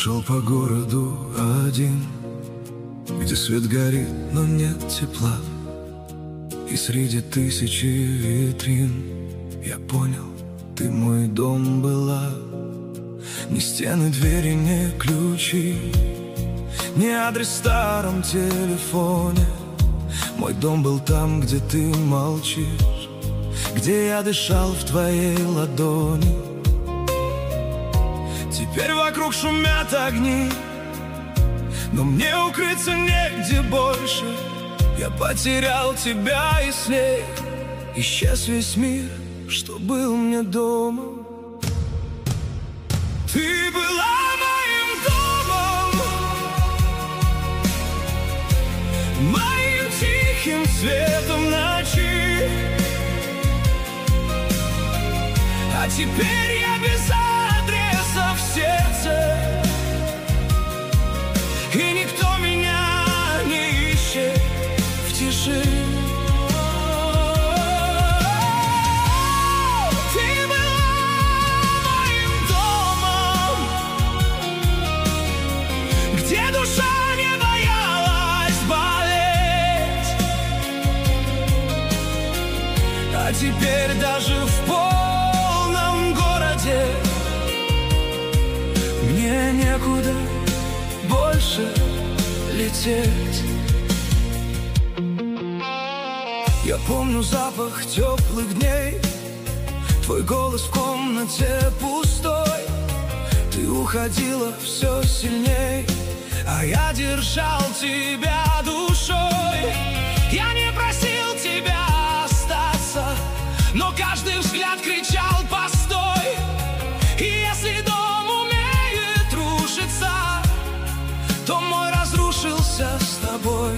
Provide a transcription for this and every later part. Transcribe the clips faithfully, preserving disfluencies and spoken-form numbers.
шел по городу один, где свет горит, но нет тепла. И среди тысячи витрин я понял, ты мой дом была. Ни стены, двери, ни ключи, ни адрес в старом телефоне. Мой дом был там, где ты молчишь, где я дышал в твоей ладони. Теперь вокруг шумят огни, но мне укрыться негде больше. Я потерял тебя, и с ней исчез весь мир, что был мне домом. Ты была моим домом, моим тихим светом ночи. А теперь я без адреса в сердце, и никто меня не ищет в тиши. Ты была моим домом, где душа не боялась болеть. А теперь даже в полном городе мне некуда больше лететь. Я помню запах теплых дней, твой голос в комнате пустой. Ты уходила все сильней, а я держал тебя душой. Я не просил тебя остаться, но каждый взгляд кричал: постой. И если дом умеет рушиться, то мой разрушился с тобой.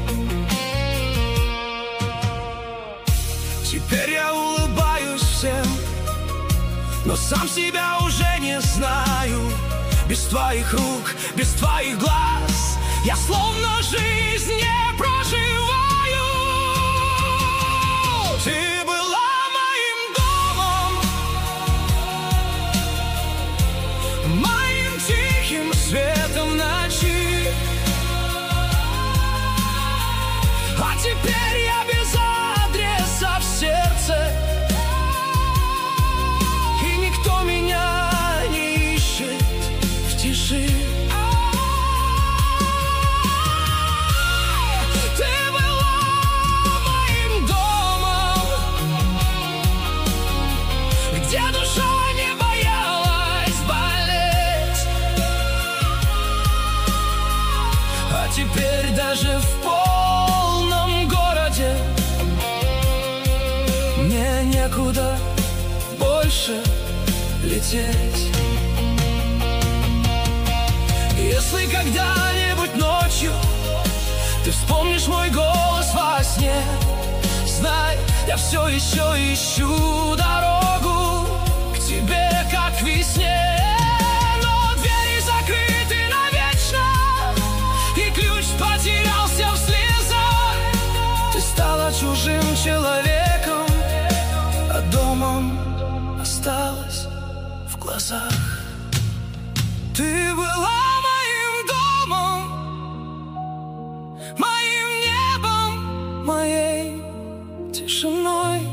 Теперь я улыбаюсь всем, но сам себя уже не знаю. Без твоих рук, без твоих глаз я словно жизнь не проживаю. Ты была моим домом, моим тихим светом ночи. А теперь я без адреса в сердце, и никто меня не ищет в тиши. Ты была моим домом, где душа не боялась болеть. А теперь даже в полном городе мне некуда больше лететь. Если когда-нибудь ночью ты вспомнишь мой голос во сне, знай, я все еще ищу дорогу к тебе, как к весне. Но двери закрыты навечно, и ключ потерялся в слезах. Ты стала чужим человеком, а домом осталась в глазах. Ты была моим домом, моим небом, моей тишиной.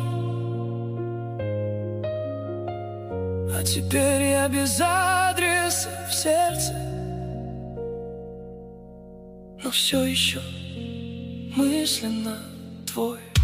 А теперь я без адреса в сердце, но все еще мысленно твой.